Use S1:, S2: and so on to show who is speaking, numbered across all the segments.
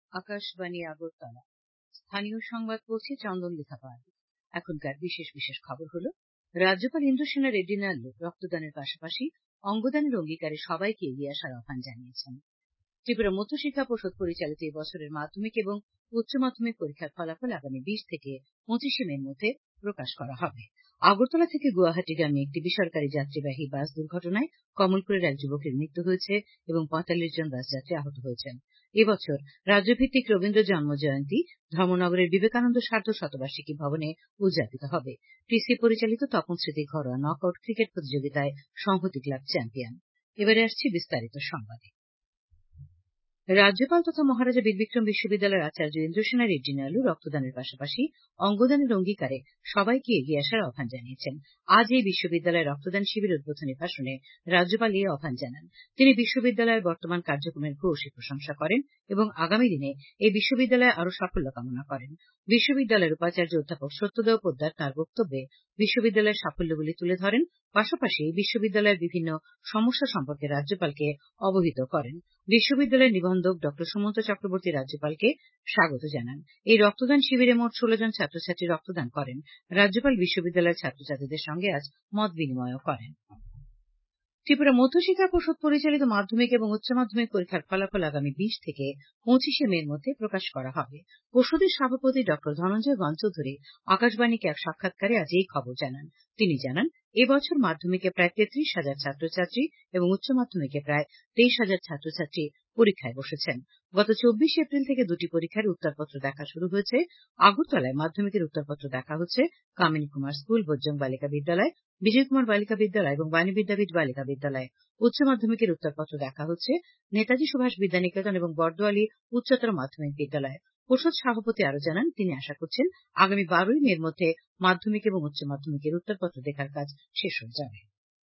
S1: আকাশবাণী আগরতলা। স্থানীয় সংবাদ পড়ছে চন্দনলেখা পাল। এখনকার বিশেষ বিশেষ খবর হল, রাজ্যপাল ইন্দ্রসেনা রেড্ডি নাল্লু রক্তদানের পাশাপাশি অঙ্গদানের অঙ্গীকারে সবাইকে এগিয়ে আসার আহ্বান জানিয়েছেন। ত্রিপুরা মধ্যশিক্ষা পর্ষদ পরিচালিত এই বছরের মাধ্যমিক এবং উচ্চ মাধ্যমিক পরীক্ষার ফলাফল আগামী 20 থেকে 25 মের মধ্যে প্রকাশ করা হবে। আগরতলা থেকে গুয়াহাটিগামী একটি বেসরকারি যাত্রীবাহী বাস দুর্ঘটনায় কমলপুরের এক যুবকের মৃত্যু হয়েছে এবং 45 জন বাস যাত্রী আহত হয়েছেন। এবছর রাজ্যভিত্তিক রবীন্দ্র জন্মজয়ন্তী ধর্মনগরের বিবেকানন্দ সার্ধ শতবার্ষিকী ভবনে উদযাপিত হবে। টিসি পরিচালিত তপন স্মৃতি ঘরোয়া নকআউট ক্রিকেট প্রতিযোগিতায় সংহতি ক্লাব চ্যাম্পিয়ন। এবারে আসছে বিস্তারিত সংবাদে। রাজ্যপাল তথা মহারাজা বীরবিক্রম বিশ্ববিদ্যালয়ের আচার্য ইন্দ্রসেনা রেড্ডি নাল্লু রক্তদানের পাশাপাশি অঙ্গদানের অঙ্গীকারে সবাইকে এগিয়ে আসার আহ্বান জানিয়েছেন। আজ এই বিশ্ববিদ্যালয়ের রক্তদান শিবির উদ্বোধনী ভাষণে রাজ্যপাল এই আহ্বান জানান। তিনি বিশ্ববিদ্যালয়ের বর্তমান কার্যক্রমের ভূয়সী প্রশংসা করেন এবং আগামী দিনে এই বিশ্ববিদ্যালয়ে আরো সাফল্য কামনা করেন। বিশ্ববিদ্যালয়ের উপাচার্য অধ্যাপক সত্যদেব পোদ্দার তাঁর বক্তব্যে বিশ্ববিদ্যালয়ের সাফল্যগুলি তুলে ধরেন, পাশাপাশি বিশ্ববিদ্যালয়ের বিভিন্ন সমস্যা সম্পর্কে রাজ্যপালকে অবহিত করেন। বিশ্ববিদ্যালয়ের নিবন্ধক ড সুমন্ত চক্রবর্তী রাজ্যপালকে স্বাগত জানান। এই রক্তদান শিবিরে মোট 16 জন ছাত্রছাত্রী রক্তদান করেন। রাজ্যপাল বিশ্ববিদ্যালয়ের ছাত্রছাত্রীদের সঙ্গে আজ মত বিনিময় করেন। ত্রিপুরা মধ্যশিক্ষা পর্ষদ পরিচালিত মাধ্যমিক এবং উচ্চ মাধ্যমিক পরীক্ষার ফলাফল আগামী 20 থেকে 25 মের মধ্যে প্রকাশ করা হবে। পর্ষদের সভাপতি ড ধনঞ্জয় গণচৌধুরী আকাশবাণীকে এক সাক্ষাৎকারে আজ এই খবর জানান। তিনি জানান, এবছর মাধ্যমিকে প্রায় 33,000 ছাত্রছাত্রী এবং উচ্চ মাধ্যমিকে প্রায় 23,000 ছাত্রছাত্রী পরীক্ষায় বসেছেন। গত 24 এপ্রিল থেকে দুটি পরীক্ষার উত্তরপত্র দেখা শুরু হয়েছে। আগরতলায় মাধ্যমিকের উত্তরপত্র দেখা হচ্ছে কামিনী কুমার স্কুল, বৈজং বালিকা বিদ্যালয়, বিজয় কুমার বালিকা বিদ্যালয় এবং বাণী বিদ্যাপীঠ বালিকা বিদ্যালয়। উচ্চ মাধ্যমিকের উত্তরপত্র দেখা হচ্ছে নেতাজি সুভাষ বিদ্যানিকেতন এবং বর্দোয়ালি উচ্চতর মাধ্যমিক বিদ্যালয়। পর্ষদ সভাপতি আরো জানান, তিনি আশা করছেন আগামী 12 মের মধ্যে মাধ্যমিক এবং উচ্চ মাধ্যমিকের উত্তরপত্র দেখার কাজ শেষ হয়ে যাবে।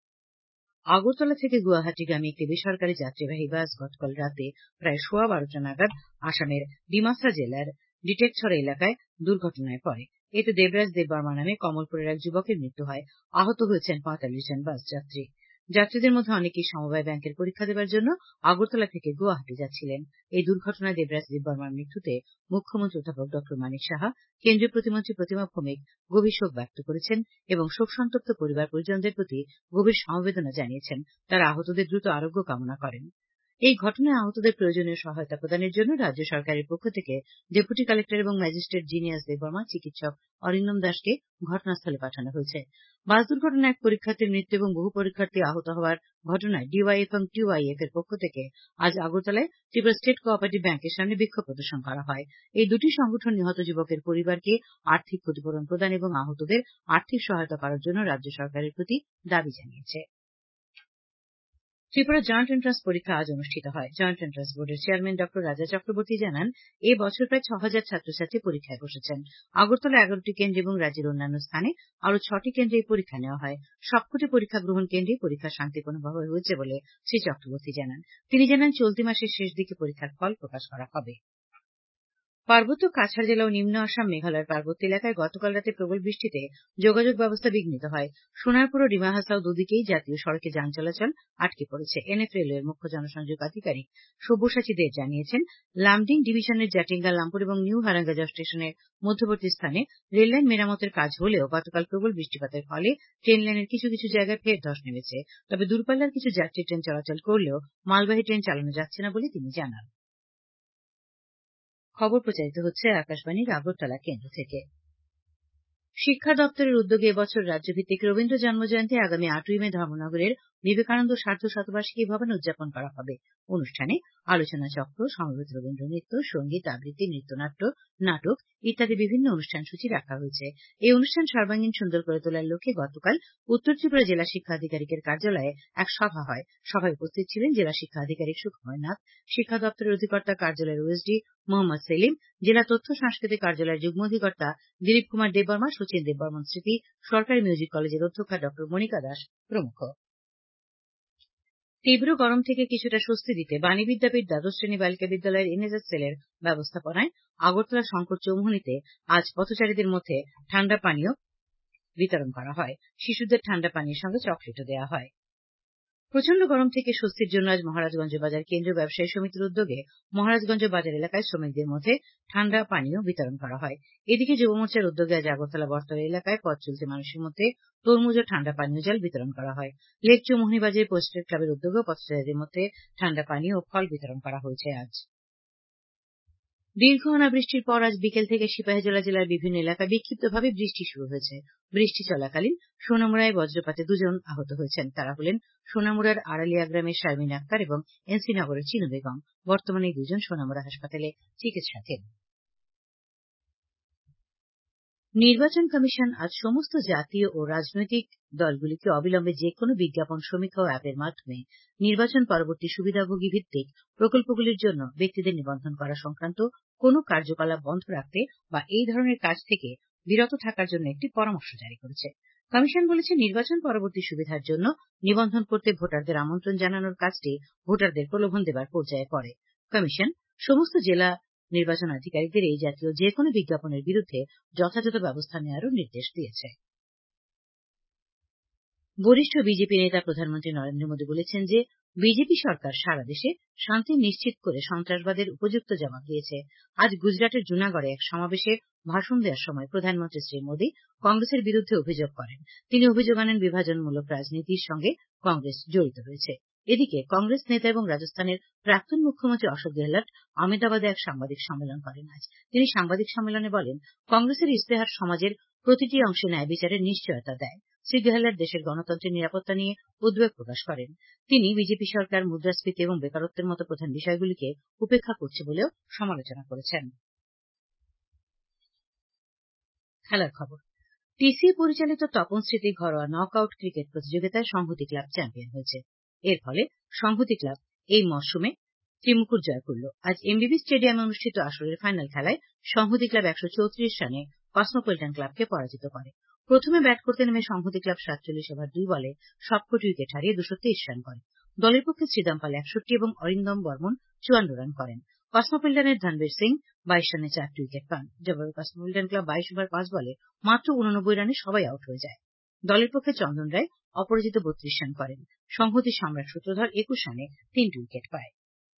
S1: আগরতলা থেকে গুয়াহাটিগামী একটি বেসরকারি যাত্রীবাহী বাস গতকাল রাতে প্রায় 12:15 নাগাদ আসামের ডিমাসা জেলার ডিটেকছড়া এলাকায় দুর্ঘটনায় পড়ে। এতে দেবরাজ দেববর্মা নামে কমলপুরের এক যুবকের মৃত্যু হয়। আহত হয়েছেন 45 জন বাস যাত্রী। যাত্রীদের মধ্যে অনেকেই সমবায় ব্যাংকের পরীক্ষা দেবার জন্য আগরতলা থেকে গুয়াহাটি যাচ্ছিলেন। এই দুর্ঘটনায় দেবরাজ দেববর্মার মৃত্যুতে মুখ্যমন্ত্রী অধ্যাপক ড মানিক সাহা, কেন্দ্রীয় প্রতিমন্ত্রী প্রতিমা ভৌমিক গভীর শোক ব্যক্ত করেছেন এবং শোক সন্তপ্ত পরিবার পরিজনদের প্রতি গভীর সমবেদনা জানিয়েছেন। তারা আহতদের দ্রুত আরোগ্য কামনা করেন। এই ঘটনায় আহতদের প্রয়োজনীয় সহায়তা প্রদানের জন্য রাজ্য সরকারের পক্ষ থেকে ডেপুটি কালেক্টর এবং ম্যাজিস্ট্রেট জিনিয়াস দেববর্মা, চিকিৎসক অরিন্দম দাসকে ঘটনাস্থলে পাঠানো হয়েছে। বাস দুর্ঘটনায় এক পরীক্ষার্থীর মৃত্যু এবং বহু পরীক্ষার্থী আহত হওয়ার ঘটনায় ডিওয়াইএফ এবং টিওয়াইএফ এর পক্ষ থেকে আজ আগরতলায় ত্রিপুরা স্টেট কোঅপারেটিভ ব্যাংকের সামনে বিক্ষোভ প্রদর্শন করা হয়। এই দুটি সংগঠন নিহত যুবকের পরিবারকে আর্থিক ক্ষতিপূরণ প্রদান এবং আহতদের আর্থিক সহায়তা করার জন্য রাজ্য সরকারের প্রতি দাবি জানিয়েছে। ত্রিপুরা জয়েন্ট এন্ট্রান্স পরীক্ষা আজ অনুষ্ঠিত হয়। জয়েন্ট এন্ট্রান্স বোর্ডের চেয়ারম্যান ড রাজা চক্রবর্তী জানান, এ বছর প্রায় 6,000 ছাত্রছাত্রী পরীক্ষায় বসেছেন। আগরতলা 11টি কেন্দ্রে এবং রাজ্যের অন্যান্য স্থানে আরো 6টি কেন্দ্রে এই পরীক্ষা নেওয়া হয়। সবকটি পরীক্ষা গ্রহণ কেন্দ্রে পরীক্ষা শান্তিপূর্ণভাবে হয়েছে বলে শ্রী চক্রবর্তী জানান। তিনি জানান, চলতি মাসের শেষ দিকে পরীক্ষার ফল প্রকাশ করা হবে। পার্বত্য কাছাড় জেলা ও নিম্ন আসাম মেঘালয়ের পার্বত্য এলাকায় গতকাল রাতে প্রবল বৃষ্টিতে যোগাযোগ ব্যবস্থা বিঘ্নিত হয়। সোনারপুর ও ডিমা হাসাও দুদিকেই জাতীয় সড়কে যান চলাচল আটকে পড়েছে। এনএফ রেলওয়ের মুখ্য জনসংযোগ আধিকারিক সব্যসাচী দে জানিয়েছেন, লামডিং ডিভিশনের জাটিঙ্গা, লামপুর এবং নিউ হারাঙ্গাজাও স্টেশনের মধ্যবর্তী স্থানে রেললাইন মেরামতের কাজ হলেও গতকাল প্রবল বৃষ্টিপাতের ফলে ট্রেন লাইনের কিছু কিছু জায়গায় ফের ধস নেমেছে। তবে দূরপাল্লার কিছু যাত্রী ট্রেন চলাচল করলেও মালবাহী ট্রেন চালানো যাচ্ছে না বলে তিনি জানান। খবর প্রচারিত হচ্ছে আকাশবাণীর আগরতলা কেন্দ্র থেকে। শিক্ষা দপ্তরের উদ্যোগে এবছর রাজ্যভিত্তিক রবীন্দ্র জন্মজয়ন্তী আগামী 8ই মে ধর্মনগরের বিবেকানন্দ সার্ধ শতবার্ষিকী ভবনে উদযাপন করা হবে। অনুষ্ঠানে আলোচনা চক্র, সমবেত রবীন্দ্র নৃত্য, সঙ্গীত, আবৃত্তি, নৃত্যনাট্য, নাটক ইত্যাদি বিভিন্ন অনুষ্ঠান সূচি রাখা হয়েছে। এই অনুষ্ঠান সর্বাঙ্গীন সুন্দর করে তোলার লক্ষ্যে গতকাল উত্তর ত্রিপুরা জেলা শিক্ষা আধিকারিকের কার্যালয়ে এক সভা হয়। সভায় উপস্থিত ছিলেন জেলা শিক্ষা আধিকারিক সুখময় নাথ, শিক্ষা দপ্তরের অধিকর্তা কার্যালয়ের ওএসডি মোহাম্মদ সেলিম, জেলা তথ্য সাংস্কৃতিক কার্যালয়ের যুগ্ম অধিকর্তা দিলীপ কুমার দেববর্মা, সচিন দেববর্মন স্মৃতি, সরকারি মিউজিক কলেজের অধ্যক্ষা ড মনিকা দাস প্রমুখ। তীব্র গরম থেকে কিছুটা স্বস্তি দিতে বাণী বিদ্যাপীঠ দ্বাদশ শ্রেণী বালিকা বিদ্যালয়ের এনএসএস সেলের ব্যবস্থাপনায় আগরতলা শঙ্কর চৌমুহনীতে আজ পথচারীদের মধ্যে ঠান্ডা পানীয় বিতরণ করা হয়। শিশুদের ঠান্ডা পানীয়ের সঙ্গে চকলেটও দেওয়া হয়। প্রচন্ড গরম থেকে স্বস্তির জন্য আজ মহারাজগঞ্জ বাজার কেন্দ্রীয় ব্যবসায়ী সমিতির উদ্যোগে মহারাজগঞ্জ বাজার এলাকায় শ্রমিকদের মধ্যে ঠান্ডা পানীয় বিতরণ করা হয়। এদিকে যুব মোর্চার উদ্যোগে আজ আগরতলা বটতলা এলাকায় পথ চলতি মানুষের মধ্যে তরমুজ ও ঠান্ডা পানীয় জল বিতরণ করা হয়। লেকচু মোহনীবাজার পোস্টেড ক্লাবের উদ্যোগেও পথচারীদের মধ্যে ঠান্ডা পানীয় ও ফল বিতরণ করা হয়েছে। আজ দীর্ঘ অনাবৃষ্টির পর আজ বিকেল থেকে সিপাহীজলা জেলার বিভিন্ন এলাকায় বিক্ষিপ্তভাবে বৃষ্টি শুরু হয়েছে। বৃষ্টি চলাকালীন সোনামুড়ায় বজ্রপাতে 2 জন আহত হয়েছেন। তারা হলেন সোনামুড়ার আড়ালিয়া গ্রামের শারমিন আক্তার এবং এনসি নগরের চিনু বেগম। বর্তমানে এই 2 জন সোনামুড়া হাসপাতালে চিকিৎসাধীন। নির্বাচন কমিশন আজ সমস্ত জাতীয় ও রাজনৈতিক দলগুলিকে অবিলম্বে যেকোনো বিজ্ঞাপন সমীক্ষা ও অ্যাপের মাধ্যমে নির্বাচন পরবর্তী সুবিধাভোগী ভিত্তিক প্রকল্পগুলির জন্য ব্যক্তিদের নিবন্ধন করা সংক্রান্ত কোনো কার্যকলাপ বন্ধ রাখতে বা এই ধরনের কাজ থেকে বিরত থাকার জন্য একটি পরামর্শ জারি করেছে। কমিশন বলেছে, নির্বাচন পরবর্তী সুবিধার জন্য নিবন্ধন করতে ভোটারদের আমন্ত্রণ জানানোর কাজটি ভোটারদের প্রলোভন দেবার পর্যায়ে পড়ে। কমিশন সমস্ত জেলা নির্বাচন আধিকারিকদের এই জাতীয় যেকোনো বিজ্ঞাপনের বিরুদ্ধে যথাযথ ব্যবস্থা নেওয়ারও নির্দেশ দিয়েছে। বরিষ্ঠ বিজেপি নেতা প্রধানমন্ত্রী নরেন্দ্র মোদী বলেছেন যে বিজেপি সরকার সারা দেশে শান্তি নিশ্চিত করে সন্ত্রাসবাদের উপযুক্ত জবাব দিয়েছে। আজ গুজরাটের জুনাগড়ে এক সমাবেশে ভাষণ দেওয়ার সময় প্রধানমন্ত্রী শ্রী মোদী কংগ্রেসের বিরুদ্ধে অভিযোগ করেন। তিনি অভিযোগ আনেন বিভাজনমূলক রাজনীতির সঙ্গে কংগ্রেস জড়িত রয়েছে। এদিকে কংগ্রেস নেতা এবং রাজস্থানের প্রাক্তন মুখ্যমন্ত্রী অশোক গেহলট আহমেদাবাদে এক সাংবাদিক সম্মেলন করেন। আজ তিনি সাংবাদিক সম্মেলনে বলেন, কংগ্রেসের ইশতেহার সমাজের প্রতিটি অংশে ন্যায় বিচারের নিশ্চয়তা দেয়। শ্রী গেহলট দেশের গণতন্ত্রের নিরাপত্তা নিয়ে উদ্বেগ প্রকাশ করেন। তিনি বিজেপি সরকার মুদ্রাস্ফীতি এবং বেকারত্বের মতো প্রধান বিষয়গুলিকে উপেক্ষা করছে বলেও সমালোচনা করেছেন। খেলার খবর। টিসিএ পরিচালিত তপন স্মৃতি ঘরোয়া নকআউট ক্রিকেট প্রতিযোগিতায় সংহতি ক্লাব চ্যাম্পিয়ন হয়েছে। এর ফলে সংহতি ক্লাব এই মরশুমে ত্রিমুকুট জয় করল। আজ এমবিবি স্টেডিয়ামে অনুষ্ঠিত আসরের ফাইনাল খেলায় সংহতি ক্লাব 134 রানে কসমোপলিটন ক্লাবকে পরাজিত করে। প্রথমে ব্যাট করতে নেমে সংহতি ক্লাব 47 ওভার 2 বলে সবকটি উইকেট হারিয়ে 223 রান করে। দলের পক্ষে শ্রীদাম পাল 61 এবং অরিন্দম বর্মন 54 রান করেন। কসমোপলিটনের ধনবীর সিং 22 রানে 4টি উইকেট পান। জবাবে কসমোপলিটন ক্লাব 22 ওভার 5 বলে মাত্র 89 রানে সবাই আউট হয়ে যায়। দলের পক্ষে চন্দন রায় অপরাজিত 32 রান করেন। সংহতি সম্রাট সূত্রধর 21 রানে 3টি উইকেট পায়।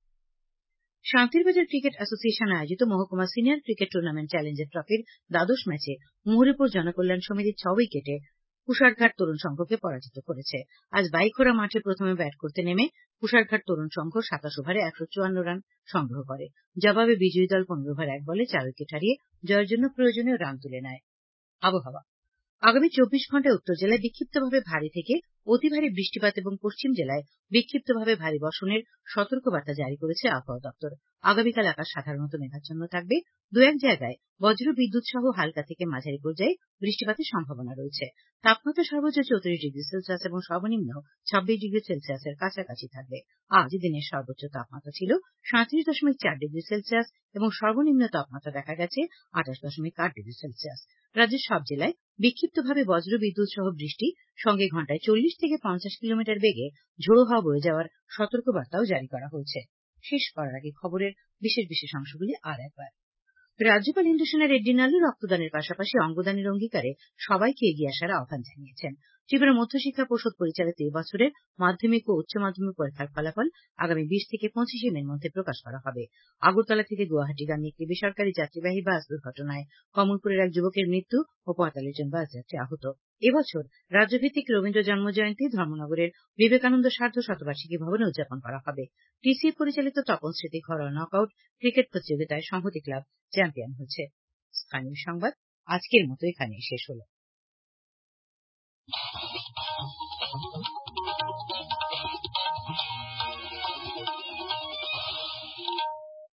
S1: শান্তিরবাজার ক্রিকেট অ্যাসোসিয়েশন আয়োজিত মহকুমা সিনিয়র ক্রিকেট টুর্নামেন্ট চ্যালেঞ্জার ট্রফির দ্বাদশ ম্যাচে মুহুরীপুর জনকল্যাণ সমিতি 6 উইকেটে কুশারঘাট তরুণ সংঘকে পরাজিত করেছে। আজ বাইখোরা মাঠে প্রথমে ব্যাট করতে নেমে কুশারঘাট তরুণ সংঘ 27 ওভারে 154 রান সংগ্রহ করে। জবাবে বিজয়ী দল 15 ওভার 1 বলে 4 উইকেট হারিয়ে জয়ের জন্য প্রয়োজনীয় রান তুলে নেয়। আবহাওয়া। আগামী 24 ঘন্টায় উত্তর জেলায় বিক্ষিপ্তভাবে ভারী থেকে অতি ভারী বৃষ্টিপাত এবং পশ্চিম জেলায় বিক্ষিপ্তভাবে ভারী বর্ষণের সতর্কবার্তা জারি করেছে আবহাওয়া দপ্তর। আগামীকাল আকাশ সাধারণত মেঘাচ্ছন্ন থাকবে। 2-1 জায়গায় বজ্র বিদ্যুৎ সহ হালকা থেকে মাঝারি পর্যায়ে বৃষ্টিপাতের সম্ভাবনা রয়েছে। তাপমাত্রা সর্বোচ্চ 34 ডিগ্রি সেলসিয়াস এবং সর্বনিম্ন 26 ডিগ্রি সেলসিয়াসের কাছাকাছি থাকবে। আজ দিনের সর্বোচ্চ তাপমাত্রা ছিল 37.4 ডিগ্রি সেলসিয়াস এবং সর্বনিম্ন তাপমাত্রা দেখা গেছে 28.8 ডিগ্রি সেলসিয়াস। রাজ্যের সব জেলায় বিক্ষিপ্তভাবে বজ্র বিদ্যুৎ সহ বৃষ্টি সঙ্গে ঘন্টায় 40 থেকে 50 কিলোমিটার বেগে ঝোড়ো হাওয়া বয়ে যাওয়ার সতর্কবার্তাও জারি করা হয়েছে। শেষ করার আগে খবরের বিশেষ অংশগুলি আর একবার। রাজ্যপাল ইন্দ্রসেনা রেড্ডি নালু রক্তদানের পাশাপাশি অঙ্গদানের অঙ্গীকারে সবাইকে এগিয়ে আসার আহ্বান জানিয়েছেন। ত্রিপুরা মধ্যশিক্ষা পর্ষদ পরিচালিত এবছরের মাধ্যমিক ও উচ্চ মাধ্যমিক পরীক্ষার ফলাফল আগামী 20 থেকে 25 মের মধ্যে প্রকাশ করা হবে। আগরতলা থেকে গুয়াহাটিগামী একটি বেসরকারি যাত্রীবাহী বাস দুর্ঘটনায় কমলপুরের এক যুবকের মৃত্যু ও 45 জন বাসযাত্রী আহত। এবছর রাজ্যভিত্তিক রবীন্দ্র জন্মজয়ন্তী ধর্মনগরের বিবেকানন্দ সার্ধ শতবার্ষিকী ভবনে উদযাপন করা হবে। টিসিএ পরিচালিত তপন স্মৃতি ঘরোয়া নকআউট ক্রিকেট প্রতিযোগিতায় সংহতি ক্লাব চ্যাম্পিয়ন হয়েছে। স্থানীয় সংবাদ আজকের মতো এখানেই শেষ হলো।